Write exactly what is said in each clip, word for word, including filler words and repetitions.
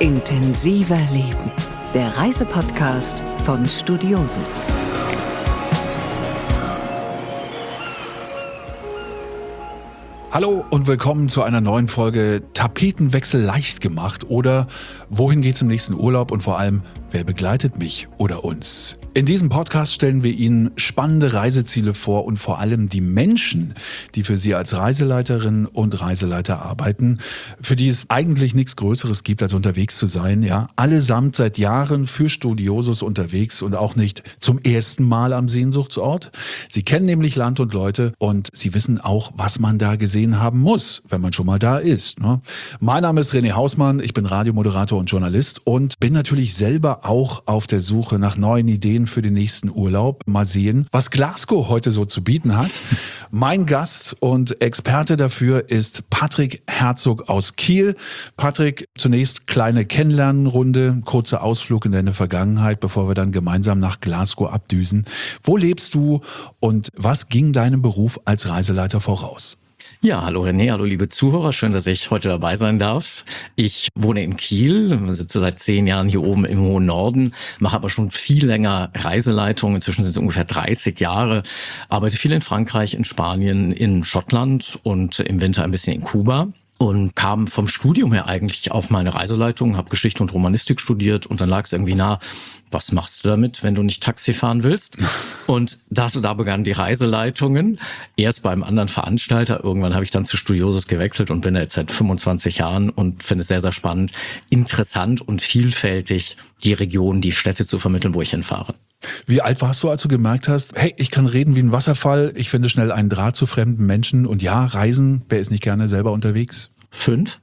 Intensiver Leben, der Reisepodcast von Studiosus. Hallo und willkommen zu einer neuen Folge Tapetenwechsel leicht gemacht oder wohin geht's im nächsten Urlaub und vor allem, wer begleitet mich oder uns? In diesem Podcast stellen wir Ihnen spannende Reiseziele vor und vor allem die Menschen, die für Sie als Reiseleiterin und Reiseleiter arbeiten, für die es eigentlich nichts Größeres gibt, als unterwegs zu sein. Ja, allesamt seit Jahren für Studiosus unterwegs und auch nicht zum ersten Mal am Sehnsuchtsort. Sie kennen nämlich Land und Leute und Sie wissen auch, was man da gesehen haben muss, wenn man schon mal da ist. Ne? Mein Name ist René Hausmann, ich bin Radiomoderator und Journalist und bin natürlich selber auch auf der Suche nach neuen Ideen für den nächsten Urlaub. Mal sehen, was Glasgow heute so zu bieten hat. Mein Gast und Experte dafür ist Patrick Herzog aus Kiel. Patrick, zunächst kleine Kennenlernrunde, kurzer Ausflug in deine Vergangenheit, bevor wir dann gemeinsam nach Glasgow abdüsen. Wo lebst du und was ging deinem Beruf als Reiseleiter voraus? Ja, hallo René, hallo liebe Zuhörer, schön, dass ich heute dabei sein darf. Ich wohne in Kiel, sitze seit zehn Jahren hier oben im hohen Norden, mache aber schon viel länger Reiseleitung, inzwischen sind es ungefähr dreißig Jahre, arbeite viel in Frankreich, in Spanien, in Schottland und im Winter ein bisschen in Kuba. Und kam vom Studium her eigentlich auf meine Reiseleitung, habe Geschichte und Romanistik studiert und dann lag es irgendwie nah, was machst du damit, wenn du nicht Taxi fahren willst? Und da, da begannen die Reiseleitungen, erst beim anderen Veranstalter, irgendwann habe ich dann zu Studiosus gewechselt und bin da jetzt seit fünfundzwanzig Jahren und finde es sehr, sehr spannend, interessant und vielfältig, die Region, die Städte zu vermitteln, wo ich hinfahre. Wie alt warst du, als du gemerkt hast, hey, ich kann reden wie ein Wasserfall, ich finde schnell einen Draht zu fremden Menschen und ja, reisen, wer ist nicht gerne selber unterwegs? Fünf.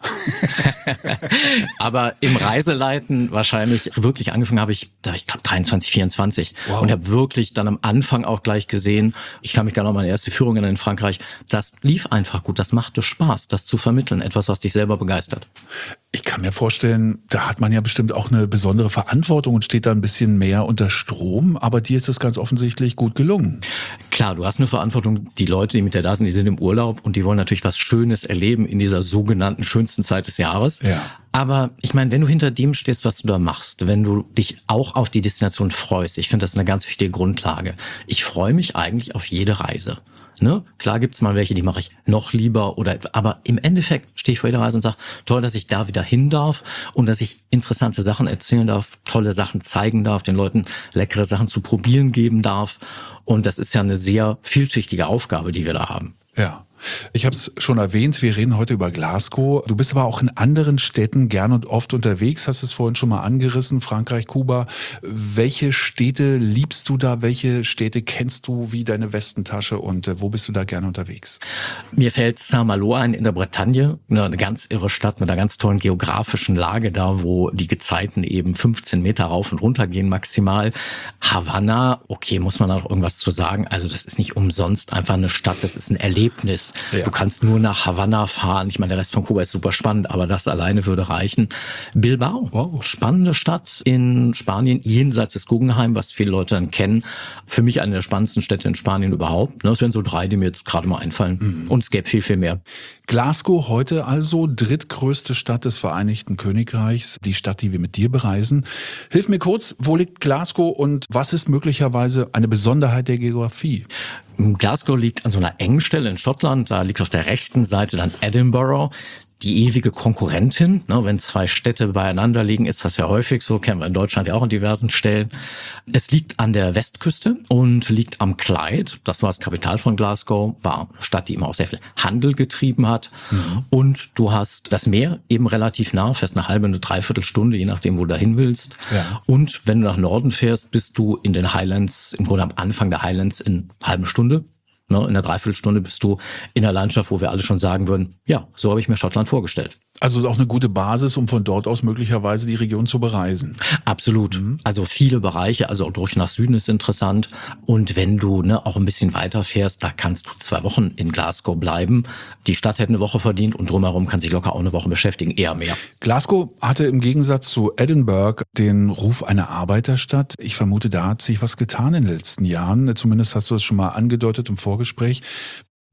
Aber im Reiseleiten wahrscheinlich wirklich angefangen habe ich, da ich glaube dreiundzwanzig, vierundzwanzig wow. Und habe wirklich dann am Anfang auch gleich gesehen, ich kann mich gar noch an meine erste Führung in Frankreich, das lief einfach gut, das machte Spaß, das zu vermitteln, etwas, was dich selber begeistert. Ich kann mir vorstellen, da hat man ja bestimmt auch eine besondere Verantwortung und steht da ein bisschen mehr unter Strom, aber dir ist das ganz offensichtlich gut gelungen. Klar, du hast eine Verantwortung, die Leute, die mit dir da sind, die sind im Urlaub und die wollen natürlich was Schönes erleben in dieser sogenannten schönsten Zeit des Jahres. Ja. Aber ich meine, wenn du hinter dem stehst, was du da machst, wenn du dich auch auf die Destination freust, ich finde das eine ganz wichtige Grundlage. Ich freue mich eigentlich auf jede Reise. Ne? Klar gibt's mal welche, die mache ich noch lieber oder, aber im Endeffekt stehe ich vor jeder Reise und sage, toll, dass ich da wieder hin darf und dass ich interessante Sachen erzählen darf, tolle Sachen zeigen darf, den Leuten leckere Sachen zu probieren geben darf. Und das ist ja eine sehr vielschichtige Aufgabe, die wir da haben. Ja. Ich habe es schon erwähnt, wir reden heute über Glasgow. Du bist aber auch in anderen Städten gern und oft unterwegs, hast es vorhin schon mal angerissen, Frankreich, Kuba. Welche Städte liebst du da? Welche Städte kennst du wie deine Westentasche und äh, wo bist du da gerne unterwegs? Mir fällt Saint-Malo ein in der Bretagne, eine ganz irre Stadt mit einer ganz tollen geografischen Lage da, wo die Gezeiten eben fünfzehn Meter rauf und runter gehen maximal. Havanna, okay, muss man da noch irgendwas zu sagen, also das ist nicht umsonst einfach eine Stadt, das ist ein Erlebnis. Ja. Du kannst nur nach Havanna fahren. Ich meine, der Rest von Kuba ist super spannend, aber das alleine würde reichen. Bilbao, wow. Spannende Stadt in Spanien, jenseits des Guggenheim, was viele Leute dann kennen. Für mich eine der spannendsten Städte in Spanien überhaupt. Das wären so drei, die mir jetzt gerade mal einfallen. Mhm. Und es gäbe viel, viel mehr. Glasgow heute also drittgrößte Stadt des Vereinigten Königreichs, die Stadt, die wir mit dir bereisen. Hilf mir kurz, wo liegt Glasgow und was ist möglicherweise eine Besonderheit der Geografie? Glasgow liegt an so einer engen Stelle in Schottland, da liegt auf der rechten Seite dann Edinburgh. Die ewige Konkurrentin, ne, wenn zwei Städte beieinander liegen, ist das ja häufig so, kennen wir in Deutschland ja auch an diversen Stellen. Es liegt an der Westküste und liegt am Clyde, das war das Kapital von Glasgow, war eine Stadt, die immer auch sehr viel Handel getrieben hat. Mhm. Und du hast das Meer eben relativ nah, fährst eine halbe, eine Dreiviertelstunde, je nachdem, wo du dahin willst. Ja. Und wenn du nach Norden fährst, bist du in den Highlands, im Grunde am Anfang der Highlands in einer halben Stunde. In einer Dreiviertelstunde bist du in der Landschaft, wo wir alle schon sagen würden, ja, so habe ich mir Schottland vorgestellt. Also ist auch eine gute Basis, um von dort aus möglicherweise die Region zu bereisen. Absolut. Mhm. Also viele Bereiche, also auch durch nach Süden ist interessant. Und wenn du ne, auch ein bisschen weiter fährst, da kannst du zwei Wochen in Glasgow bleiben. Die Stadt hätte eine Woche verdient und drumherum kann sich locker auch eine Woche beschäftigen, eher mehr. Glasgow hatte im Gegensatz zu Edinburgh den Ruf einer Arbeiterstadt. Ich vermute, da hat sich was getan in den letzten Jahren. Zumindest hast du es schon mal angedeutet im Vorgespräch.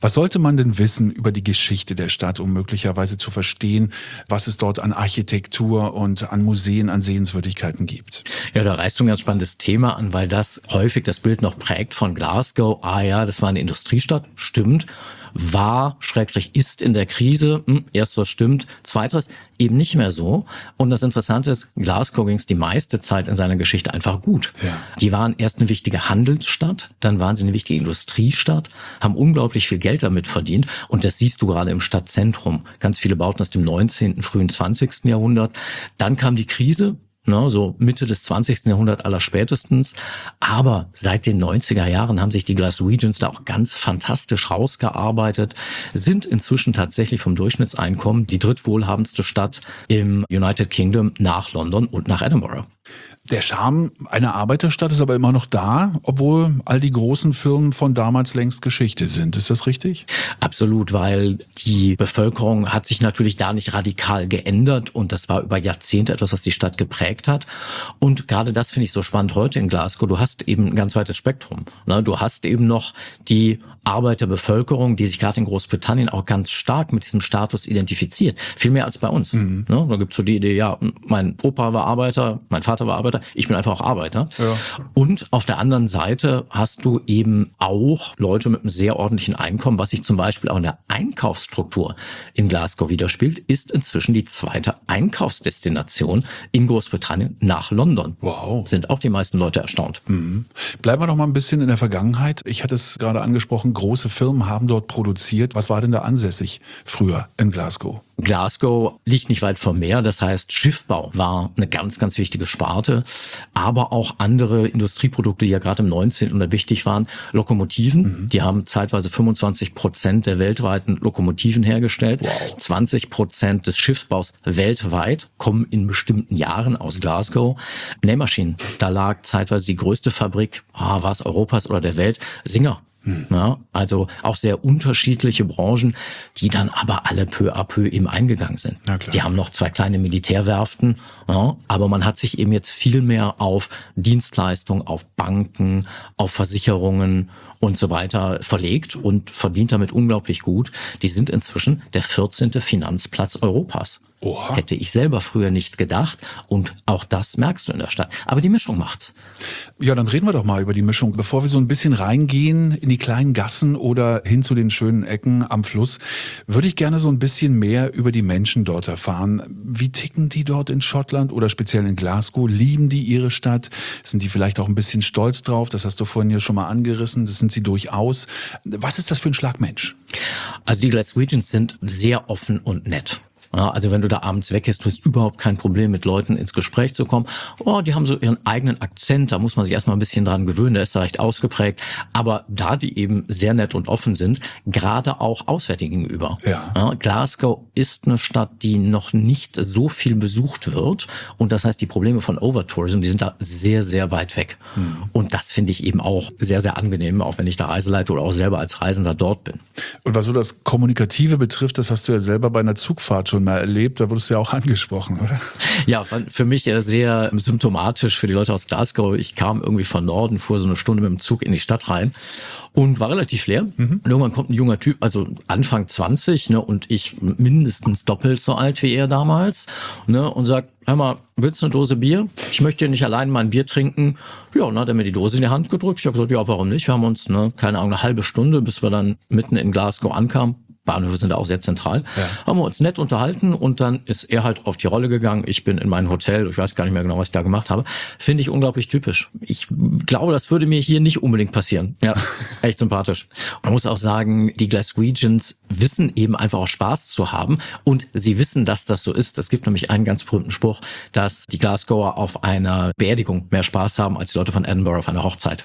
Was sollte man denn wissen über die Geschichte der Stadt, um möglicherweise zu verstehen, was es dort an Architektur und an Museen, an Sehenswürdigkeiten gibt? Ja, da reißt du ein ganz spannendes Thema an, weil das häufig das Bild noch prägt von Glasgow. Ah ja, das war eine Industriestadt, stimmt. War, Schrägstrich, ist in der Krise. Hm, erstes stimmt. Zweiteres eben nicht mehr so. Und das Interessante ist, Glasgow ging es die meiste Zeit in seiner Geschichte einfach gut. Ja. Die waren erst eine wichtige Handelsstadt, dann waren sie eine wichtige Industriestadt, haben unglaublich viel Geld damit verdient. Und das siehst du gerade im Stadtzentrum. Ganz viele Bauten aus dem neunzehnten, frühen zwanzigsten Jahrhundert. Dann kam die Krise. Ne, so Mitte des zwanzigsten Jahrhunderts allerspätestens. Aber seit den neunziger Jahren haben sich die Glaswegians da auch ganz fantastisch rausgearbeitet, sind inzwischen tatsächlich vom Durchschnittseinkommen die drittwohlhabendste Stadt im United Kingdom nach London und nach Edinburgh. Der Charme einer Arbeiterstadt ist aber immer noch da, obwohl all die großen Firmen von damals längst Geschichte sind. Ist das richtig? Absolut, weil die Bevölkerung hat sich natürlich da nicht radikal geändert und das war über Jahrzehnte etwas, was die Stadt geprägt hat. Und gerade das finde ich so spannend heute in Glasgow. Du hast eben ein ganz weites Spektrum. Du hast eben noch die Arbeiterbevölkerung, die sich gerade in Großbritannien auch ganz stark mit diesem Status identifiziert. Viel mehr als bei uns. Mhm. Da gibt's so die Idee, ja, mein Opa war Arbeiter, mein Vater war Arbeiter, ich bin einfach auch Arbeiter. Ja. Und auf der anderen Seite hast du eben auch Leute mit einem sehr ordentlichen Einkommen, was sich zum Beispiel auch in der Einkaufsstruktur in Glasgow widerspiegelt, ist inzwischen die zweite Einkaufsdestination in Großbritannien nach London. Wow. Sind auch die meisten Leute erstaunt. Mhm. Bleiben wir noch mal ein bisschen in der Vergangenheit. Ich hatte es gerade angesprochen, große Firmen haben dort produziert. Was war denn da ansässig früher in Glasgow? Glasgow liegt nicht weit vom Meer, das heißt Schiffbau war eine ganz, ganz wichtige Sparte, aber auch andere Industrieprodukte, die ja gerade im neunzehnten. Jahrhundert wichtig waren. Lokomotiven, mhm. die haben zeitweise fünfundzwanzig Prozent der weltweiten Lokomotiven hergestellt. Wow. zwanzig Prozent des Schiffbaus weltweit kommen in bestimmten Jahren aus Glasgow. Nähmaschinen, da lag zeitweise die größte Fabrik, ah, war es Europas oder der Welt, Singer. Hm. Ja, also auch sehr unterschiedliche Branchen, die dann aber alle peu à peu eben eingegangen sind. Die haben noch zwei kleine Militärwerften, ja, aber man hat sich eben jetzt viel mehr auf Dienstleistungen, auf Banken, auf Versicherungen und so weiter verlegt und verdient damit unglaublich gut. Die sind inzwischen der vierzehnte Finanzplatz Europas. Oha. Hätte ich selber früher nicht gedacht und auch das merkst du in der Stadt. Aber die Mischung macht's. Ja, dann reden wir doch mal über die Mischung. Bevor wir so ein bisschen reingehen in die kleinen Gassen oder hin zu den schönen Ecken am Fluss, würde ich gerne so ein bisschen mehr über die Menschen dort erfahren. Wie ticken die dort in Schottland oder speziell in Glasgow? Lieben die ihre Stadt? Sind die vielleicht auch ein bisschen stolz drauf? Das hast du vorhin ja schon mal angerissen. Das sind sie durchaus. Was ist das für ein Schlag Mensch? Also die Glaswegians sind sehr offen und nett. Ja, also wenn du da abends weggehst, du hast überhaupt kein Problem, mit Leuten ins Gespräch zu kommen. Oh, die haben so ihren eigenen Akzent, da muss man sich erstmal ein bisschen dran gewöhnen, der ist da recht ausgeprägt. Aber da die eben sehr nett und offen sind, gerade auch Auswärtigen gegenüber. Ja. Ja, Glasgow ist eine Stadt, die noch nicht so viel besucht wird. Und das heißt, die Probleme von Overtourism, die sind da sehr, sehr weit weg. Hm. Und das finde ich eben auch sehr, sehr angenehm, auch wenn ich da Reise leite oder auch selber als Reisender dort bin. Und was so das Kommunikative betrifft, das hast du ja selber bei einer Zugfahrt schon mal erlebt, da wurdest du ja auch angesprochen, oder? Ja, für mich sehr symptomatisch für die Leute aus Glasgow. Ich kam irgendwie von Norden, fuhr so eine Stunde mit dem Zug in die Stadt rein und war relativ leer. Mhm. Und irgendwann kommt ein junger Typ, also Anfang zwanzig, ne, und ich mindestens doppelt so alt wie er damals, ne, und sagt, hör mal, willst du eine Dose Bier? Ich möchte nicht allein mal ein Bier trinken. Ja, und dann hat er mir die Dose in die Hand gedrückt. Ich habe gesagt, ja, warum nicht? Wir haben uns, ne, keine Ahnung, eine halbe Stunde, bis wir dann mitten in Glasgow ankamen. Bahnhöfe sind da auch sehr zentral, ja. Haben wir uns nett unterhalten und dann ist er halt auf die Rolle gegangen. Ich bin in mein Hotel, ich weiß gar nicht mehr genau, was ich da gemacht habe. Finde ich unglaublich typisch. Ich glaube, das würde mir hier nicht unbedingt passieren. Ja, echt sympathisch. Man muss auch sagen, die Glaswegians wissen eben einfach auch Spaß zu haben und sie wissen, dass das so ist. Es gibt nämlich einen ganz berühmten Spruch, dass die Glasgower auf einer Beerdigung mehr Spaß haben als die Leute von Edinburgh auf einer Hochzeit.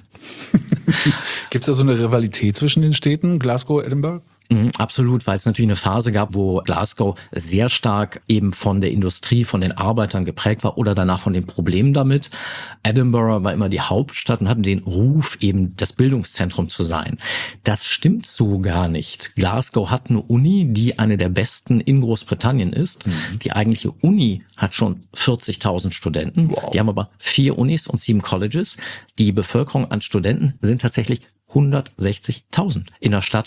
Gibt es da so eine Rivalität zwischen den Städten, Glasgow, Edinburgh? Mhm, absolut, weil es natürlich eine Phase gab, wo Glasgow sehr stark eben von der Industrie, von den Arbeitern geprägt war oder danach von den Problemen damit. Edinburgh war immer die Hauptstadt und hatten den Ruf, eben das Bildungszentrum zu sein. Das stimmt so gar nicht. Glasgow hat eine Uni, die eine der besten in Großbritannien ist. Mhm. Die eigentliche Uni hat schon vierzigtausend Studenten. Wow. Die haben aber vier Unis und sieben Colleges. Die Bevölkerung an Studenten sind tatsächlich hundertsechzigtausend in einer Stadt von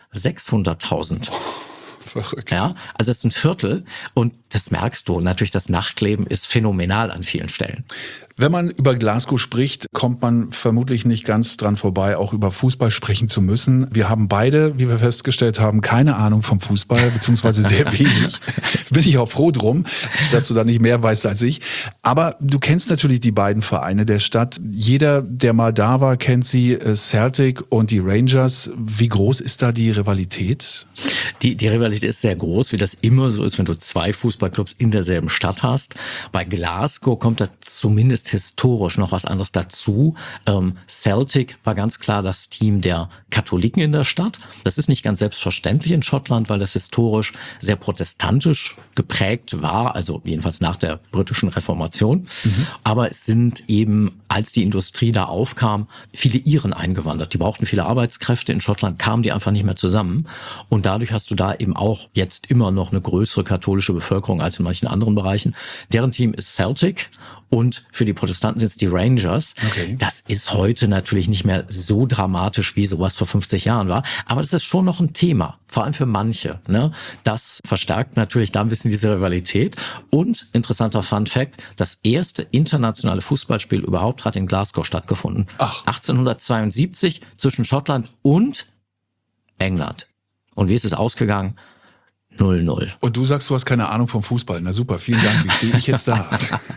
sechshunderttausend. Verrückt. Ja, also das ist ein Viertel und das merkst du. Natürlich, das Nachtleben ist phänomenal an vielen Stellen. Wenn man über Glasgow spricht, kommt man vermutlich nicht ganz dran vorbei, auch über Fußball sprechen zu müssen. Wir haben beide, wie wir festgestellt haben, keine Ahnung vom Fußball, beziehungsweise sehr wenig. Bin ich auch froh drum, dass du da nicht mehr weißt als ich. Aber du kennst natürlich die beiden Vereine der Stadt. Jeder, der mal da war, kennt sie, Celtic und die Rangers. Wie groß ist da die Rivalität? Die, die Rivalität ist sehr groß, wie das immer so ist, wenn du zwei Fußballclubs in derselben Stadt hast. Bei Glasgow kommt da zumindest historisch noch was anderes dazu. Ähm, Celtic war ganz klar das Team der Katholiken in der Stadt. Das ist nicht ganz selbstverständlich in Schottland, weil das historisch sehr protestantisch geprägt war, also jedenfalls nach der britischen Reformation. Mhm. Aber es sind eben, als die Industrie da aufkam, viele Iren eingewandert. Die brauchten viele Arbeitskräfte. In Schottland kamen die einfach nicht mehr zusammen. Und dadurch hast du da eben auch jetzt immer noch eine größere katholische Bevölkerung als in manchen anderen Bereichen. Deren Team ist Celtic. Und für die Protestanten sind es die Rangers. Okay. Das ist heute natürlich nicht mehr so dramatisch, wie sowas vor fünfzig Jahren war. Aber das ist schon noch ein Thema, vor allem für manche. Ne? Das verstärkt natürlich da ein bisschen diese Rivalität. Und interessanter Fun Fact, das erste internationale Fußballspiel überhaupt hat in Glasgow stattgefunden. Ach. achtzehnhundertzweiundsiebzig zwischen Schottland und England. Und wie ist es ausgegangen? null null. Und du sagst, du hast keine Ahnung vom Fußball. Na super, vielen Dank. Wie stehe ich jetzt da?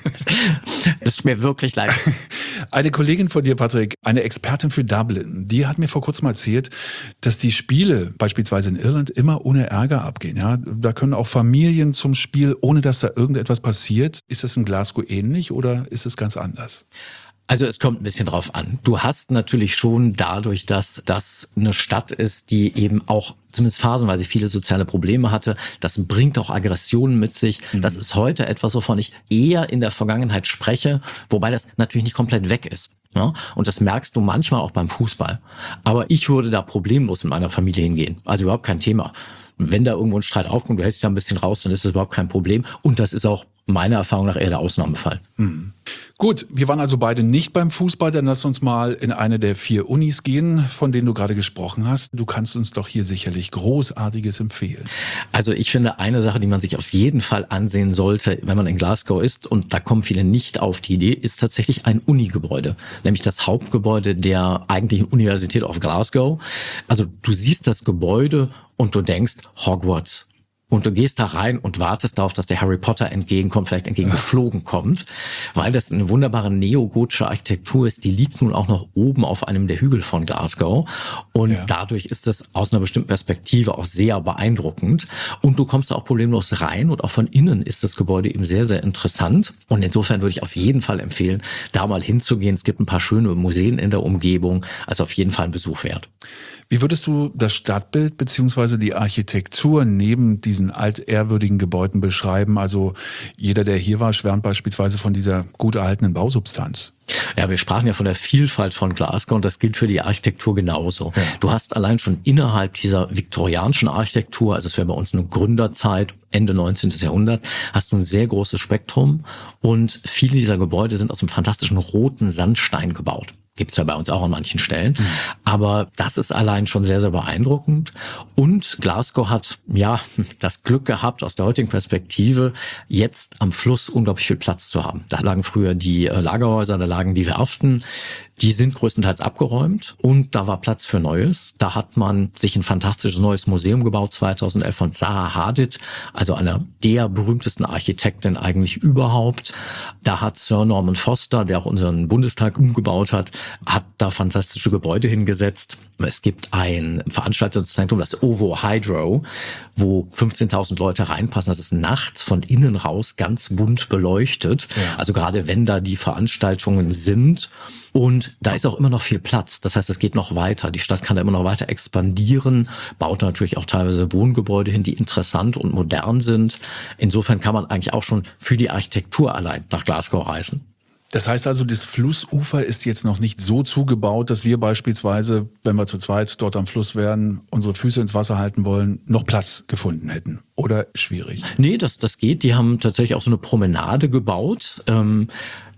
Das tut mir wirklich leid. Eine Kollegin von dir, Patrick, eine Expertin für Dublin, die hat mir vor kurzem erzählt, dass die Spiele beispielsweise in Irland immer ohne Ärger abgehen. Ja, da können auch Familien zum Spiel, ohne dass da irgendetwas passiert. Ist das in Glasgow ähnlich oder ist es ganz anders? Also es kommt ein bisschen drauf an. Du hast natürlich schon dadurch, dass das eine Stadt ist, die eben auch zumindest phasenweise viele soziale Probleme hatte. Das bringt auch Aggressionen mit sich. Mhm. Das ist heute etwas, wovon ich eher in der Vergangenheit spreche, wobei das natürlich nicht komplett weg ist. Ja? Und das merkst du manchmal auch beim Fußball. Aber ich würde da problemlos mit meiner Familie hingehen. Also überhaupt kein Thema. Wenn da irgendwo ein Streit aufkommt, du hältst dich da ein bisschen raus, dann ist das überhaupt kein Problem. Und das ist auch meiner Erfahrung nach eher der Ausnahmefall. Mhm. Gut, wir waren also beide nicht beim Fußball, dann lass uns mal in eine der vier Unis gehen, von denen du gerade gesprochen hast. Du kannst uns doch hier sicherlich Großartiges empfehlen. Also ich finde, eine Sache, die man sich auf jeden Fall ansehen sollte, wenn man in Glasgow ist, und da kommen viele nicht auf die Idee, ist tatsächlich ein Unigebäude, nämlich das Hauptgebäude der eigentlichen Universität of Glasgow. Also du siehst das Gebäude und du denkst, Hogwarts. Und du gehst da rein und wartest darauf, dass der Harry Potter entgegenkommt, vielleicht entgegengeflogen kommt, weil das eine wunderbare neogotische Architektur ist. Die liegt nun auch noch oben auf einem der Hügel von Glasgow. Und ja. dadurch ist das aus einer bestimmten Perspektive auch sehr beeindruckend. Und du kommst da auch problemlos rein und auch von innen ist das Gebäude eben sehr, sehr interessant. Und insofern würde ich auf jeden Fall empfehlen, da mal hinzugehen. Es gibt ein paar schöne Museen in der Umgebung, also auf jeden Fall ein Besuch wert. Wie würdest du das Stadtbild bzw. die Architektur neben diesen altehrwürdigen Gebäuden beschreiben? Also jeder, der hier war, schwärmt beispielsweise von dieser gut erhaltenen Bausubstanz. Ja, wir sprachen ja von der Vielfalt von Glasgow und das gilt für die Architektur genauso. Ja. Du hast allein schon innerhalb dieser viktorianischen Architektur, also es wäre bei uns eine Gründerzeit, Ende neunzehnten. Jahrhundert, hast du ein sehr großes Spektrum und viele dieser Gebäude sind aus einem fantastischen roten Sandstein gebaut. Gibt's ja bei uns auch an manchen Stellen. Mhm. Aber das ist allein schon sehr, sehr beeindruckend. Und Glasgow hat, ja, das Glück gehabt, aus der heutigen Perspektive, jetzt am Fluss unglaublich viel Platz zu haben. Da lagen früher die Lagerhäuser, da lagen die Werften. Die sind größtenteils abgeräumt und da war Platz für Neues. Da hat man sich ein fantastisches neues Museum gebaut, zweitausendelf von Zaha Hadid, also einer der berühmtesten Architekten eigentlich überhaupt. Da hat Sir Norman Foster, der auch unseren Bundestag umgebaut hat, hat da fantastische Gebäude hingesetzt. Es gibt ein Veranstaltungszentrum, das Ovo Hydro, wo fünfzehntausend Leute reinpassen. Das ist nachts von innen raus ganz bunt beleuchtet. Ja. Also gerade wenn da die Veranstaltungen sind. Und da ist auch immer noch viel Platz. Das heißt, es geht noch weiter. Die Stadt kann da immer noch weiter expandieren, baut natürlich auch teilweise Wohngebäude hin, die interessant und modern sind. Insofern kann man eigentlich auch schon für die Architektur allein nach Glasgow reisen. Das heißt also, das Flussufer ist jetzt noch nicht so zugebaut, dass wir beispielsweise, wenn wir zu zweit dort am Fluss wären, unsere Füße ins Wasser halten wollen, noch Platz gefunden hätten. Oder schwierig? Nee, das, das geht. Die haben tatsächlich auch so eine Promenade gebaut. Ähm,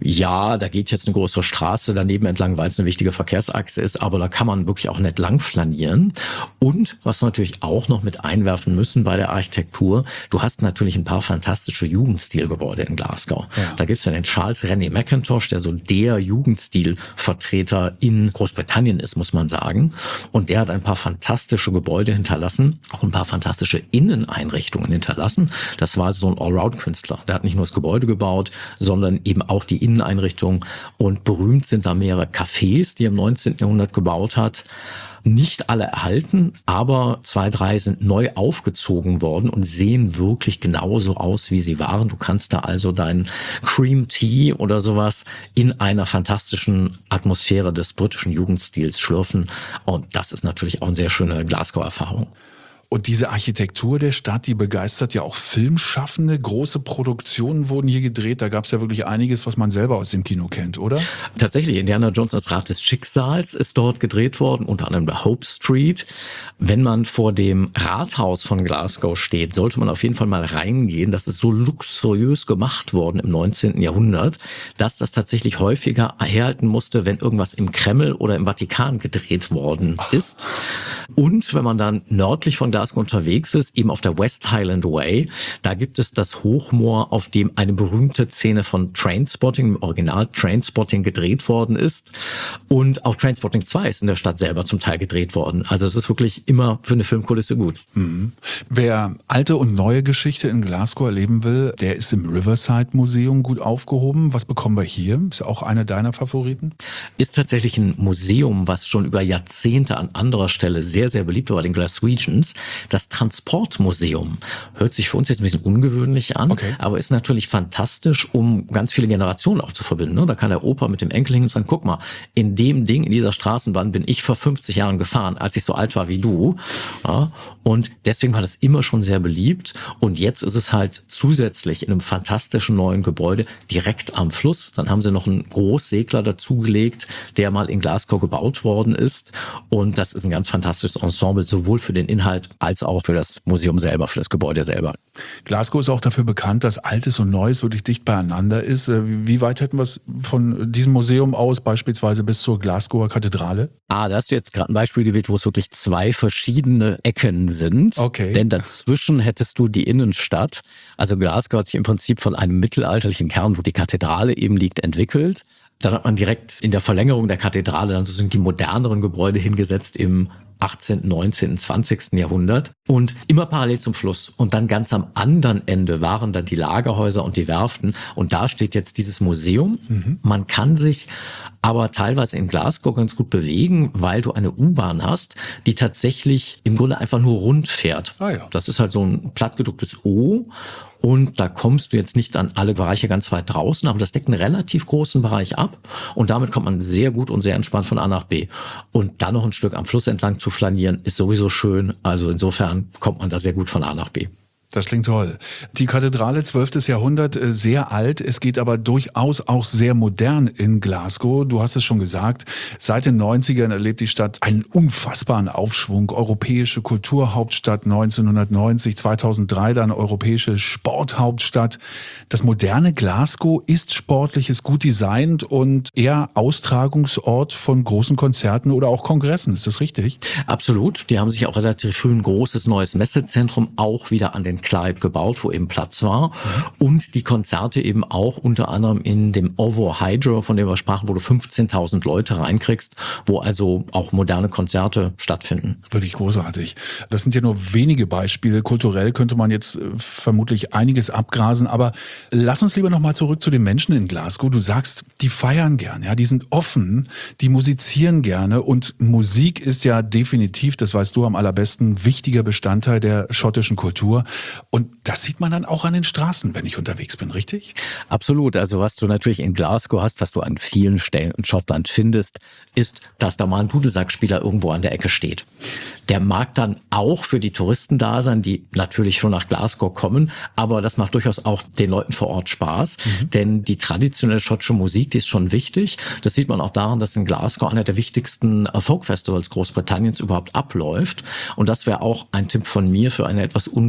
Ja, da geht jetzt eine größere Straße daneben entlang, weil es eine wichtige Verkehrsachse ist, aber da kann man wirklich auch nicht lang flanieren. Und was wir natürlich auch noch mit einwerfen müssen bei der Architektur, du hast natürlich ein paar fantastische Jugendstilgebäude in Glasgow. Ja. Da gibt's ja den Charles Rennie Mackintosh, der so der Jugendstilvertreter in Großbritannien ist, muss man sagen. Und der hat ein paar fantastische Gebäude hinterlassen, auch ein paar fantastische Inneneinrichtungen hinterlassen. Das war so ein Allround-Künstler. Der hat nicht nur das Gebäude gebaut, sondern eben auch die Inneneinrichtungen. Und berühmt sind da mehrere Cafés, die er im neunzehnten Jahrhundert gebaut hat. Nicht alle erhalten, aber zwei, drei sind neu aufgezogen worden und sehen wirklich genauso aus, wie sie waren. Du kannst da also deinen Cream Tea oder sowas in einer fantastischen Atmosphäre des britischen Jugendstils schlürfen. Und das ist natürlich auch eine sehr schöne Glasgow-Erfahrung. Und diese Architektur der Stadt, die begeistert ja auch Filmschaffende. Große Produktionen wurden hier gedreht. Da gab es ja wirklich einiges, was man selber aus dem Kino kennt, oder? Tatsächlich, Indiana Jones als Rad des Schicksals ist dort gedreht worden, unter anderem der Hope Street. Wenn man vor dem Rathaus von Glasgow steht, sollte man auf jeden Fall mal reingehen. Das ist so luxuriös gemacht worden im neunzehnten Jahrhundert, dass das tatsächlich häufiger herhalten musste, wenn irgendwas im Kreml oder im Vatikan gedreht worden ist. Und wenn man dann nördlich von Glasgow unterwegs ist, eben auf der West Highland Way, da gibt es das Hochmoor, auf dem eine berühmte Szene von Trainspotting, im Original Trainspotting, gedreht worden ist. Und auch Trainspotting zwei ist in der Stadt selber zum Teil gedreht worden. Also es ist wirklich immer für eine Filmkulisse gut. Mhm. Wer alte und neue Geschichte in Glasgow erleben will, der ist im Riverside Museum gut aufgehoben. Was bekommen wir hier? Ist auch einer deiner Favoriten? Ist tatsächlich ein Museum, was schon über Jahrzehnte an anderer Stelle sehr, sehr beliebt war, bei den Glaswegians. Das Transportmuseum hört sich für uns jetzt ein bisschen ungewöhnlich an, okay, aber ist natürlich fantastisch, um ganz viele Generationen auch zu verbinden. Da kann der Opa mit dem Enkel hin und sagen, guck mal, in dem Ding, in dieser Straßenbahn bin ich vor fünfzig Jahren gefahren, als ich so alt war wie du. Ja, und deswegen war das immer schon sehr beliebt. Und jetzt ist es halt zusätzlich in einem fantastischen neuen Gebäude direkt am Fluss. Dann haben sie noch einen Großsegler dazugelegt, der mal in Glasgow gebaut worden ist. Und das ist ein ganz fantastisches Ensemble, sowohl für den Inhalt als auch für das Museum selber, für das Gebäude selber. Glasgow ist auch dafür bekannt, dass Altes und Neues wirklich dicht beieinander ist. Wie weit hätten wir es von diesem Museum aus beispielsweise bis zur Glasgower Kathedrale? Ah, da hast du jetzt gerade ein Beispiel gewählt, wo es wirklich zwei verschiedene Ecken sind. Okay. Denn dazwischen hättest du die Innenstadt. Also Glasgow hat sich im Prinzip von einem mittelalterlichen Kern, wo die Kathedrale eben liegt, entwickelt. Dann hat man direkt in der Verlängerung der Kathedrale dann so sind die moderneren Gebäude hingesetzt im achtzehnten, neunzehnten, zwanzigsten Jahrhundert und immer parallel zum Fluss. Und dann ganz am anderen Ende waren dann die Lagerhäuser und die Werften. Und da steht jetzt dieses Museum. Mhm. Man kann sich aber teilweise in Glasgow ganz gut bewegen, weil du eine U-Bahn hast, die tatsächlich im Grunde einfach nur rund fährt. Ah ja. Das ist halt so ein plattgedrucktes O. Und da kommst du jetzt nicht an alle Bereiche ganz weit draußen, aber das deckt einen relativ großen Bereich ab. Und damit kommt man sehr gut und sehr entspannt von A nach B. Und dann noch ein Stück am Fluss entlang zu flanieren, ist sowieso schön. Also insofern kommt man da sehr gut von A nach B. Das klingt toll. Die Kathedrale, zwölftes Jahrhundert, sehr alt. Es geht aber durchaus auch sehr modern in Glasgow. Du hast es schon gesagt, seit den neunzigern erlebt die Stadt einen unfassbaren Aufschwung. Europäische Kulturhauptstadt neunzehnhundertneunzig, zweitausenddrei dann europäische Sporthauptstadt. Das moderne Glasgow ist sportlich, ist gut designt und eher Austragungsort von großen Konzerten oder auch Kongressen. Ist das richtig? Absolut. Die haben sich auch relativ früh ein großes neues Messezentrum auch wieder an den Clyde gebaut, wo eben Platz war. Mhm. Und die Konzerte eben auch unter anderem in dem Ovo Hydro, von dem wir sprachen, wo du fünfzehntausend Leute reinkriegst, wo also auch moderne Konzerte stattfinden. Wirklich großartig. Das sind ja nur wenige Beispiele. Kulturell könnte man jetzt vermutlich einiges abgrasen, aber lass uns lieber nochmal zurück zu den Menschen in Glasgow. Du sagst, die feiern gern, ja, die sind offen, die musizieren gerne und Musik ist ja definitiv, das weißt du am allerbesten, wichtiger Bestandteil der schottischen Kultur. Und das sieht man dann auch an den Straßen, wenn ich unterwegs bin, richtig? Absolut. Also was du natürlich in Glasgow hast, was du an vielen Stellen in Schottland findest, ist, dass da mal ein Dudelsackspieler irgendwo an der Ecke steht. Der mag dann auch für die Touristen da sein, die natürlich schon nach Glasgow kommen, aber das macht durchaus auch den Leuten vor Ort Spaß, mhm. denn die traditionelle schottische Musik, die ist schon wichtig. Das sieht man auch daran, dass in Glasgow einer der wichtigsten Folk-Festivals Großbritanniens überhaupt abläuft. Und das wäre auch ein Tipp von mir für eine etwas ungewöhnliche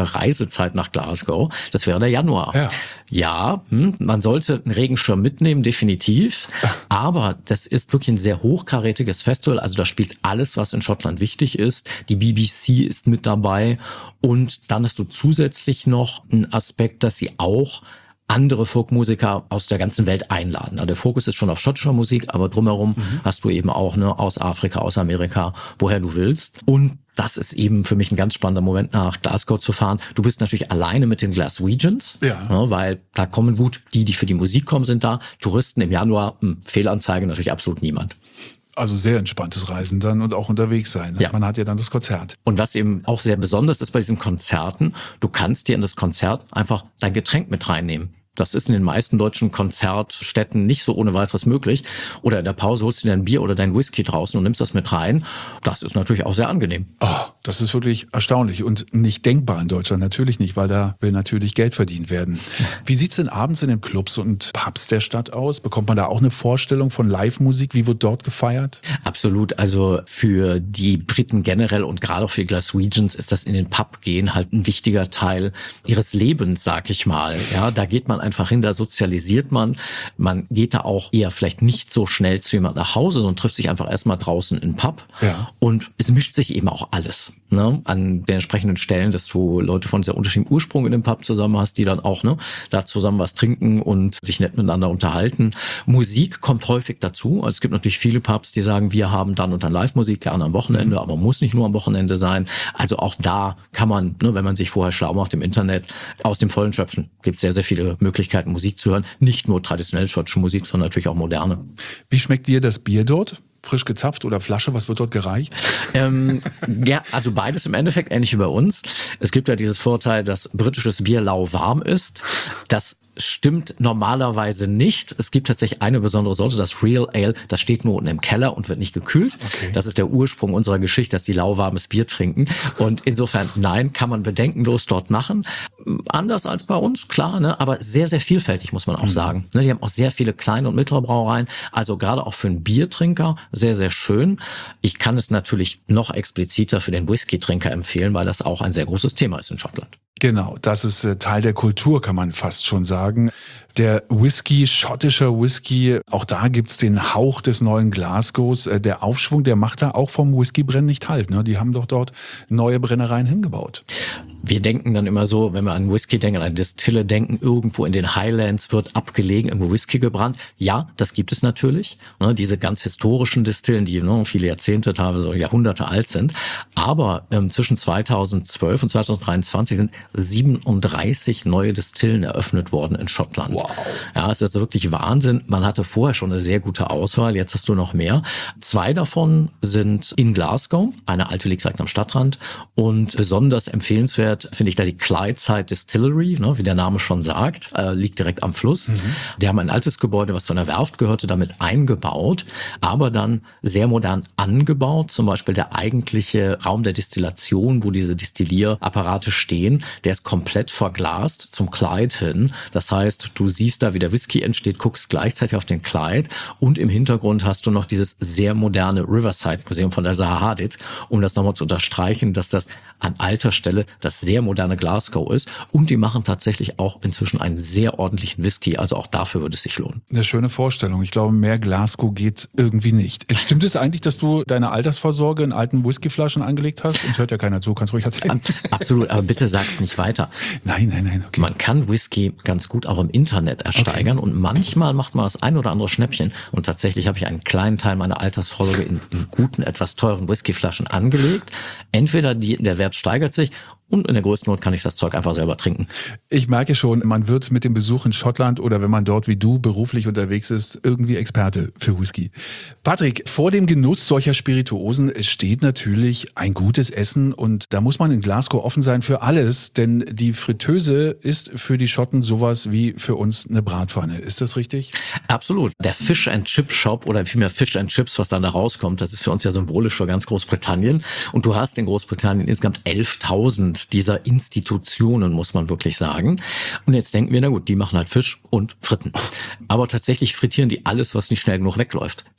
perfekte Reisezeit nach Glasgow, das wäre der Januar. Ja, ja hm, man sollte einen Regenschirm mitnehmen, definitiv. Aber das ist wirklich ein sehr hochkarätiges Festival. Also da spielt alles, was in Schottland wichtig ist. Die B B C ist mit dabei. Und dann hast du zusätzlich noch einen Aspekt, dass sie auch andere Folkmusiker aus der ganzen Welt einladen. Also der Fokus ist schon auf schottischer Musik, aber drumherum mhm. hast du eben auch ne, aus Afrika, aus Amerika, woher du willst. Und das ist eben für mich ein ganz spannender Moment, nach Glasgow zu fahren. Du bist natürlich alleine mit den Glaswegians, ja. ne, weil da kommen gut, die, die für die Musik kommen, sind da. Touristen im Januar, mh, Fehlanzeige, natürlich absolut niemand. Also sehr entspanntes Reisen dann und auch unterwegs sein. Ja. Man hat ja dann das Konzert. Und was eben auch sehr besonders ist bei diesen Konzerten, du kannst dir in das Konzert einfach dein Getränk mit reinnehmen. Das ist in den meisten deutschen Konzertstätten nicht so ohne weiteres möglich. Oder in der Pause holst du dir ein Bier oder dein Whisky draußen und nimmst das mit rein. Das ist natürlich auch sehr angenehm. Oh, das ist wirklich erstaunlich und nicht denkbar in Deutschland. Natürlich nicht, weil da will natürlich Geld verdient werden. Wie sieht's denn abends in den Clubs und Pubs der Stadt aus? Bekommt man da auch eine Vorstellung von Live-Musik? Wie wird dort gefeiert? Absolut. Also für die Briten generell und gerade auch für die Glaswegians ist das in den Pub gehen halt ein wichtiger Teil ihres Lebens, sag ich mal. Ja, da geht man einfach hin, da sozialisiert man. Man geht da auch eher vielleicht nicht so schnell zu jemand nach Hause, sondern trifft sich einfach erstmal draußen in den Pub. Ja. Und es mischt sich eben auch alles, ne, an den entsprechenden Stellen, dass du Leute von sehr unterschiedlichem Ursprung in dem Pub zusammen hast, die dann auch ne, da zusammen was trinken und sich nett miteinander unterhalten. Musik kommt häufig dazu. Also es gibt natürlich viele Pubs, die sagen, wir haben dann und dann Live-Musik, gerne am Wochenende, mhm. aber muss nicht nur am Wochenende sein. Also auch da kann man, ne, wenn man sich vorher schlau macht im Internet, aus dem Vollen schöpfen. Gibt sehr, sehr viele Möglichkeiten, Musik zu hören. Nicht nur traditionell schottische Musik, sondern natürlich auch moderne. Wie schmeckt dir das Bier dort? Frisch gezapft oder Flasche? Was wird dort gereicht? Ähm, ja, also beides im Endeffekt, ähnlich wie bei uns. Es gibt ja dieses Vorteil, dass britisches Bier lauwarm ist. Das stimmt normalerweise nicht. Es gibt tatsächlich eine besondere Sorte, das Real Ale. Das steht nur unten im Keller und wird nicht gekühlt. Okay. Das ist der Ursprung unserer Geschichte, dass die lauwarmes Bier trinken. Und insofern, nein, kann man bedenkenlos dort machen. Anders als bei uns, klar, ne, aber sehr, sehr vielfältig, muss man auch mhm. sagen. Ne, die haben auch sehr viele kleine und mittlere Brauereien. Also gerade auch für einen Biertrinker sehr, sehr schön. Ich kann es natürlich noch expliziter für den Whisky-Trinker empfehlen, weil das auch ein sehr großes Thema ist in Schottland. Genau, das ist Teil der Kultur, kann man fast schon sagen. Der Whisky, schottischer Whisky, auch da gibt's den Hauch des neuen Glasgows. Der Aufschwung, der macht da auch vom Whiskybrennen nicht halt. Ne? Die haben doch dort neue Brennereien hingebaut. Wir denken dann immer so, wenn wir an Whisky denken, an Distille denken, irgendwo in den Highlands wird abgelegen, irgendwo Whisky gebrannt. Ja, das gibt es natürlich. Ne, diese ganz historischen Distillen, die ne, viele Jahrzehnte, teilweise Jahrhunderte alt sind. Aber ähm, zwischen zweitausendzwölf und zweitausenddreiundzwanzig sind siebenunddreißig neue Distillen eröffnet worden in Schottland. Wow. Ja, es ist wirklich Wahnsinn. Man hatte vorher schon eine sehr gute Auswahl, jetzt hast du noch mehr. Zwei davon sind in Glasgow, eine alte liegt direkt am Stadtrand und besonders empfehlenswert finde ich da die Clydeside Distillery, ne, wie der Name schon sagt, äh, liegt direkt am Fluss. Mhm. Die haben ein altes Gebäude, was zu einer Werft gehörte, damit eingebaut, aber dann sehr modern angebaut. Zum Beispiel der eigentliche Raum der Destillation, wo diese Destillierapparate stehen, der ist komplett verglast zum Clyde hin. Das heißt, du siehst da, wie der Whisky entsteht, guckst gleichzeitig auf den Clyde und im Hintergrund hast du noch dieses sehr moderne Riverside Museum von der Zaha Hadid, um das nochmal zu unterstreichen, dass das an alter Stelle das sehr moderne Glasgow ist. Und die machen tatsächlich auch inzwischen einen sehr ordentlichen Whisky. Also auch dafür würde es sich lohnen. Eine schöne Vorstellung. Ich glaube, mehr Glasgow geht irgendwie nicht. Stimmt es eigentlich, dass du deine Altersvorsorge in alten Whiskyflaschen angelegt hast? Uns hört ja keiner zu, kannst ruhig erzählen. Absolut, aber bitte sag's nicht weiter. Nein, nein, nein. Okay. Man kann Whisky ganz gut auch im Internet ersteigern okay. und manchmal macht man das ein oder andere Schnäppchen. Und tatsächlich habe ich einen kleinen Teil meiner Altersvorsorge in, in guten, etwas teuren Whiskyflaschen angelegt. Entweder die, der Wert steigert sich und in der größten Not kann ich das Zeug einfach selber trinken. Ich merke schon, man wird mit dem Besuch in Schottland oder wenn man dort wie du beruflich unterwegs ist, irgendwie Experte für Whisky. Patrick, vor dem Genuss solcher Spirituosen steht natürlich ein gutes Essen und da muss man in Glasgow offen sein für alles, denn die Fritteuse ist für die Schotten sowas wie für uns eine Bratpfanne. Ist das richtig? Absolut. Der Fish and Chip Shop oder vielmehr Fish and Chips, was dann da rauskommt, das ist für uns ja symbolisch für ganz Großbritannien. Und du hast in Großbritannien insgesamt elftausend dieser Institutionen, muss man wirklich sagen. Und jetzt denken wir, na gut, die machen halt Fisch und Fritten. Aber tatsächlich frittieren die alles, was nicht schnell genug wegläuft.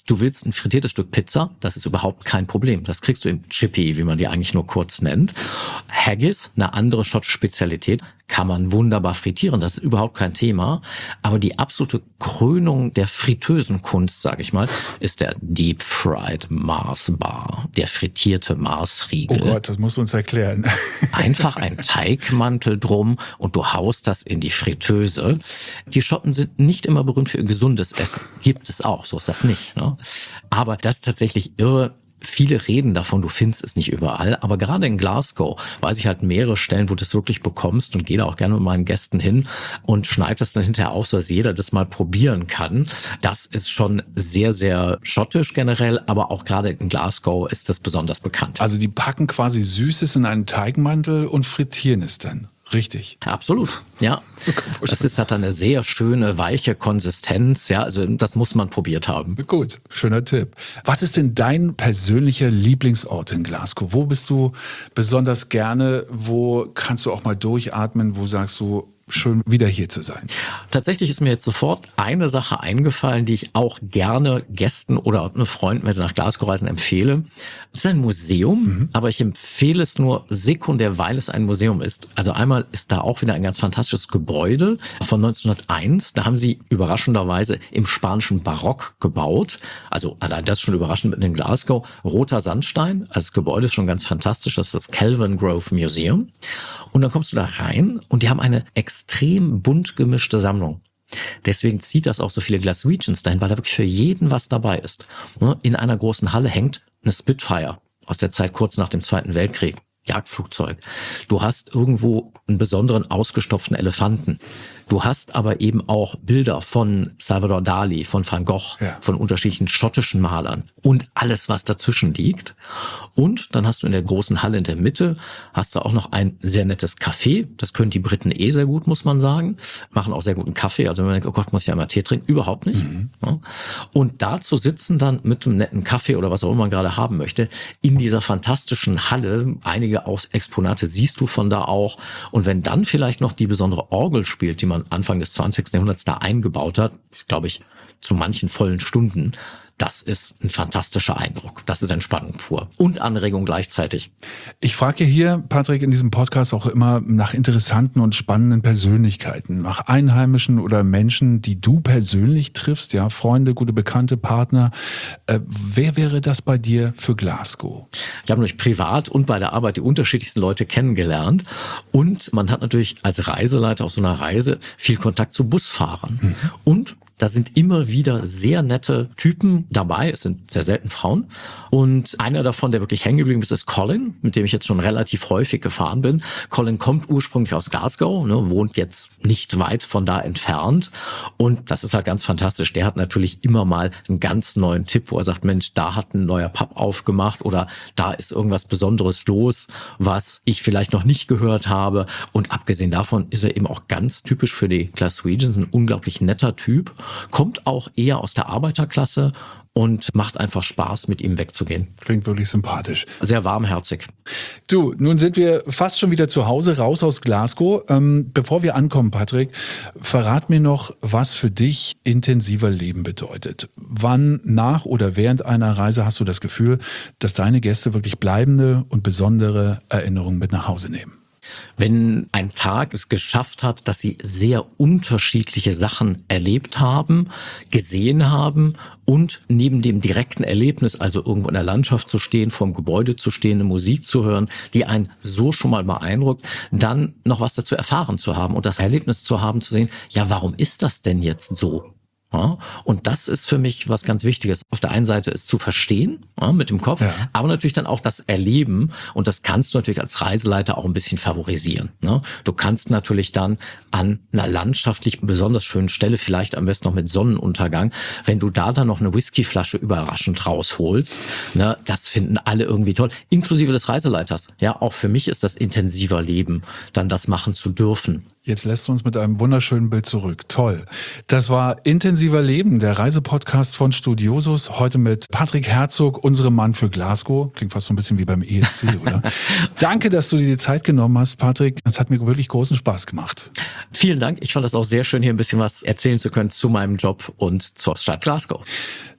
Du willst ein frittiertes Stück Pizza, das ist überhaupt kein Problem. Das kriegst du im Chippy, wie man die eigentlich nur kurz nennt. Haggis, eine andere schottische Spezialität, kann man wunderbar frittieren, das ist überhaupt kein Thema. Aber die absolute Krönung der fritösen Kunst, sage ich mal, ist der Deep Fried Mars Bar, der frittierte Marsriegel. Oh Gott, das musst du uns erklären. Einfach ein Teigmantel drum und du haust das in die Fritteuse. Die Schotten sind nicht immer berühmt für ihr gesundes Essen. Gibt es auch, so ist das nicht. Ne? Aber das ist tatsächlich irre. Viele reden davon, du findest es nicht überall, aber gerade in Glasgow weiß ich halt mehrere Stellen, wo du das wirklich bekommst und gehe da auch gerne mit meinen Gästen hin und schneide das dann hinterher auf, so dass jeder das mal probieren kann. Das ist schon sehr, sehr schottisch generell, aber auch gerade in Glasgow ist das besonders bekannt. Also die packen quasi Süßes in einen Teigmantel und frittieren es dann. Richtig. Absolut, ja. Das ist, hat eine sehr schöne, weiche Konsistenz. Ja, also das muss man probiert haben. Gut, schöner Tipp. Was ist denn dein persönlicher Lieblingsort in Glasgow? Wo bist du besonders gerne? Wo kannst du auch mal durchatmen? Wo sagst du, schön wieder hier zu sein? Tatsächlich ist mir jetzt sofort eine Sache eingefallen, die ich auch gerne Gästen oder Freunden, wenn sie nach Glasgow reisen, empfehle. Es ist ein Museum, mhm. aber ich empfehle es nur sekundär, weil es ein Museum ist. Also einmal ist da auch wieder ein ganz fantastisches Gebäude von neunzehnhunderteins. Da haben sie überraschenderweise im spanischen Barock gebaut. Also allein das schon überraschend mit in Glasgow. Roter Sandstein, also das Gebäude ist schon ganz fantastisch. Das ist das Kelvingrove Museum. Und dann kommst du da rein und die haben eine extrem bunt gemischte Sammlung. Deswegen zieht das auch so viele Glaswegians dahin, weil da wirklich für jeden was dabei ist. In einer großen Halle hängt eine Spitfire aus der Zeit kurz nach dem Zweiten Weltkrieg. Jagdflugzeug. Du hast irgendwo einen besonderen ausgestopften Elefanten. Du hast aber eben auch Bilder von Salvador Dali, von Van Gogh, ja. von unterschiedlichen schottischen Malern und alles, was dazwischen liegt. Und dann hast du in der großen Halle in der Mitte, hast du auch noch ein sehr nettes Café. Das können die Briten eh sehr gut, muss man sagen. Machen auch sehr guten Kaffee. Also wenn man denkt, oh Gott, muss ich ja mal Tee trinken. Überhaupt nicht. Mhm. Ja. Und da zu sitzen dann mit einem netten Kaffee oder was auch immer man gerade haben möchte, in dieser fantastischen Halle, einige Exponate siehst du von da auch. Und wenn dann vielleicht noch die besondere Orgel spielt, die man Anfang des zwanzigsten Jahrhunderts da eingebaut hat, glaube ich, zu manchen vollen Stunden, das ist ein fantastischer Eindruck. Das ist Entspannung pur und Anregung gleichzeitig. Ich frage hier, Patrick, in diesem Podcast auch immer nach interessanten und spannenden Persönlichkeiten, nach Einheimischen oder Menschen, die du persönlich triffst, ja, Freunde, gute Bekannte, Partner. Äh, wer wäre das bei dir für Glasgow? Ich habe nämlich privat und bei der Arbeit die unterschiedlichsten Leute kennengelernt und man hat natürlich als Reiseleiter auf so einer Reise viel Kontakt zu Busfahrern mhm. und da sind immer wieder sehr nette Typen dabei. Es sind sehr selten Frauen. Und einer davon, der wirklich hängen geblieben ist, ist Colin, mit dem ich jetzt schon relativ häufig gefahren bin. Colin kommt ursprünglich aus Glasgow, ne, wohnt jetzt nicht weit von da entfernt. Und das ist halt ganz fantastisch. Der hat natürlich immer mal einen ganz neuen Tipp, wo er sagt, Mensch, da hat ein neuer Pub aufgemacht oder da ist irgendwas Besonderes los, was ich vielleicht noch nicht gehört habe. Und abgesehen davon ist er eben auch ganz typisch für die Glaswegians, ein unglaublich netter Typ. Kommt auch eher aus der Arbeiterklasse und macht einfach Spaß, mit ihm wegzugehen. Klingt wirklich sympathisch. Sehr warmherzig. Du, nun sind wir fast schon wieder zu Hause, raus aus Glasgow. Ähm, bevor wir ankommen, Patrick, verrat mir noch, was für dich intensiver Leben bedeutet. Wann nach oder während einer Reise hast du das Gefühl, dass deine Gäste wirklich bleibende und besondere Erinnerungen mit nach Hause nehmen? Wenn ein Tag es geschafft hat, dass sie sehr unterschiedliche Sachen erlebt haben, gesehen haben und neben dem direkten Erlebnis, also irgendwo in der Landschaft zu stehen, vorm Gebäude zu stehen, eine Musik zu hören, die einen so schon mal beeindruckt, dann noch was dazu erfahren zu haben und das Erlebnis zu haben, zu sehen, ja, warum ist das denn jetzt so? Ja, und das ist für mich was ganz Wichtiges. Auf der einen Seite ist zu verstehen, ja, mit dem Kopf, ja. aber natürlich dann auch das Erleben. Und das kannst du natürlich als Reiseleiter auch ein bisschen favorisieren. Ne? Du kannst natürlich dann an einer landschaftlich besonders schönen Stelle, vielleicht am besten noch mit Sonnenuntergang, wenn du da dann noch eine Whiskyflasche überraschend rausholst, ne, das finden alle irgendwie toll, inklusive des Reiseleiters. Ja, auch für mich ist das intensiver Leben, dann das machen zu dürfen. Jetzt lässt du uns mit einem wunderschönen Bild zurück. Toll. Das war Intensiver Leben, der Reisepodcast von Studiosus. Heute mit Patrick Herzog, unserem Mann für Glasgow. Klingt fast so ein bisschen wie beim E S C, oder? Danke, dass du dir die Zeit genommen hast, Patrick. Es hat mir wirklich großen Spaß gemacht. Vielen Dank. Ich fand das auch sehr schön, hier ein bisschen was erzählen zu können zu meinem Job und zur Stadt Glasgow.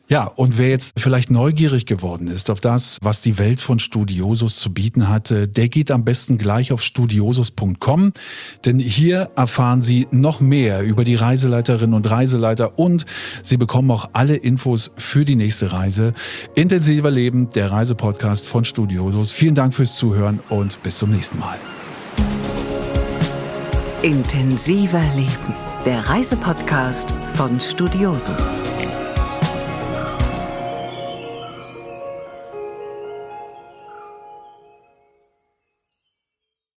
Ja, und wer jetzt vielleicht neugierig geworden ist auf das, was die Welt von Studiosus zu bieten hat, der geht am besten gleich auf studiosus punkt com, denn hier erfahren Sie noch mehr über die Reiseleiterinnen und Reiseleiter und Sie bekommen auch alle Infos für die nächste Reise. Intensiver Leben, der Reisepodcast von Studiosus. Vielen Dank fürs Zuhören und bis zum nächsten Mal. Intensiver Leben, der Reisepodcast von Studiosus.